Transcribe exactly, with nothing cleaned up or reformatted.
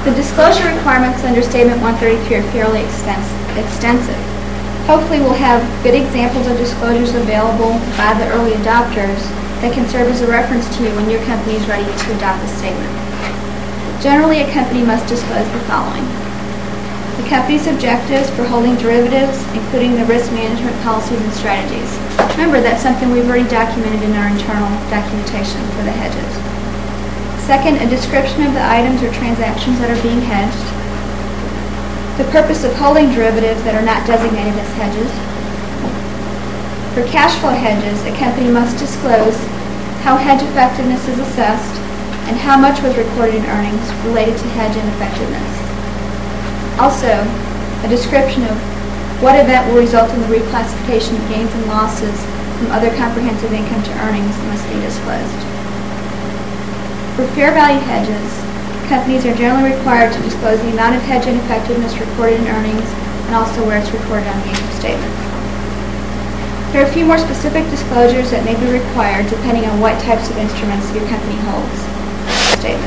The disclosure requirements under Statement one thirty-three are fairly extens- extensive. Hopefully we'll have good examples of disclosures available by the early adopters that can serve as a reference to you when your company is ready to adopt the statement. Generally, a company must disclose the following: the company's objectives for holding derivatives, including the risk management policies and strategies. Remember, that's something we've already documented in our internal documentation for the hedges. Second, a description of the items or transactions that are being hedged. The purpose of holding derivatives that are not designated as hedges. For cash flow hedges, a company must disclose how hedge effectiveness is assessed and how much was recorded in earnings related to hedge ineffectiveness. Also, a description of what event will result in the reclassification of gains and losses from other comprehensive income to earnings must be disclosed. For fair value hedges, companies are generally required to disclose the amount of hedge ineffectiveness recorded in earnings and also where it's recorded on the income statement. There are a few more specific disclosures that may be required depending on what types of instruments your company holds. Statement.